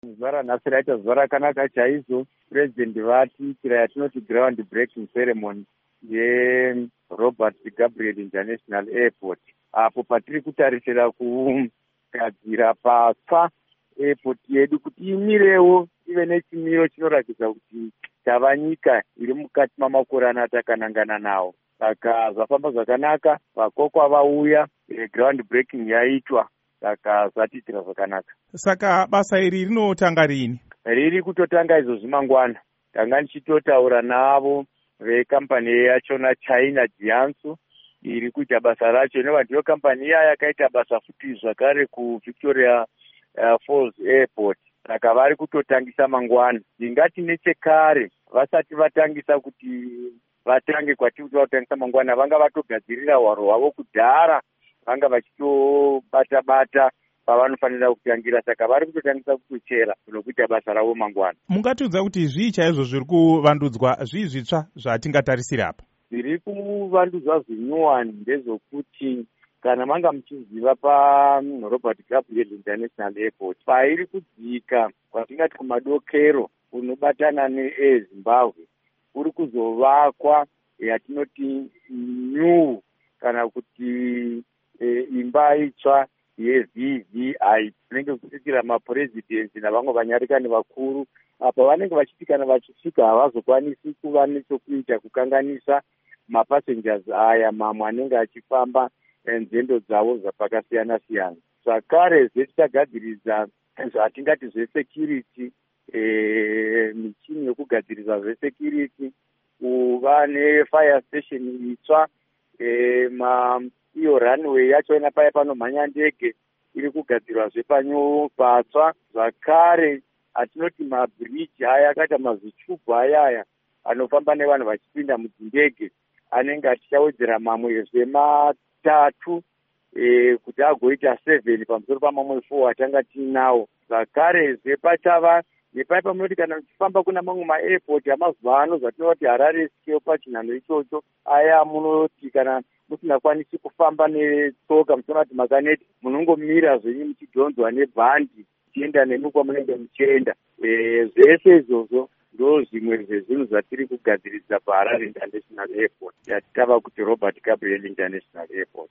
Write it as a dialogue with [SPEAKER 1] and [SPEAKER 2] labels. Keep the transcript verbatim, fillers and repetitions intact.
[SPEAKER 1] Zuva ranhasi raita zuva rakanaka chaizvo. President vatiitira yatinoti ground breaking ceremony yeRobert Gabriel International Airport, apo patiri kutarisira kugadzira patsva airport yedu kuti imirewo ive nechimiro chinoratidza kuti tava nyika iri mukati mamakore ana takanangana nawo. Saka zvafamba zvakanaka, vakokwa vauya, ground breaking yaitwa, saka zvatiitira zvakanaka.
[SPEAKER 2] Saka basa iri rinotanga rini?
[SPEAKER 1] Riri kutotanga izvozvi mangwana. Tanga ndichitotaura navo vekampani yachona China Jiangsu iri kuita basa racho. Inova ndiyo kampani iya yakaita basa futi zvakare kuVictoria uh, Falls Airport. Saka vari kutotangisa mangwana. Ndingati nechekare vasati vatangisa kuti vatange kwatiri kuti vatangisa mangwana, vanga vatogadzirira hwaro hwavo kudhara, vanga vachitobata-bata pavanofanira kutangira. Saka vari kutotangisa kutochera kunokuita basa ravo mangwana.
[SPEAKER 2] Mungatiudza kuti zvii chaizvo zviri kuvandudzwa, zvii zvitsva zvatingatarisira apa?
[SPEAKER 1] Zviri kuvandudzwa zvinyuwani ndezvokuti kana manga muchiziva paRobert Gabriel International Airport, pairi kudzika kwatingati kumadokero kunobatana neZimbabwe, kuri kuzovakwa yatinoti new kana kuti e, imba itsva yeV V I inenge kusvikira mapurezidenzi navamwe vanyarikani vakuru. Apa vanenge vachiti kana vachisvika havazokwanisi kuva nechokuita kukanganisa mapassengers aya mamwe anenge achifamba nzendo dzavo zvapakasiyana siyana. Zvakare zvetitagadziridza zvatingati zvesecurity, e, michini yokugadzirisa zvesecurity, kuva nefire station itsva, e, ma iyo runway yacho ina paya panomhanya ndege iri kugadzirwa zvepanyo patsva. Zvakare atinoti mabridge aya akaita mazvichubhu ayaya anofamba nevanhu vachipinda mudzindege anenge achishawedzera mamwe zvematatu e, kuti agoita seven pamusoro pamamwe four atanga tiinawo. Zvakare zvepachava nepaya pamunoti kana uchifamba kuna mamwe maairport amazuva ano zvatinoti Harare scale pachinhano ichocho, aya munoti kana musingakwanisi kufamba netsoka muchiona kuti makaneti, munongomira zvenyu muchidhonzwa nebhandi tienda nemi kwamunenge muchienda. E, zvese izvozvo ndo zvimwe zvezvinhu zvatiri kugadziridza paHarare International Airport yatitava kuti Robert Gabriel International Airport.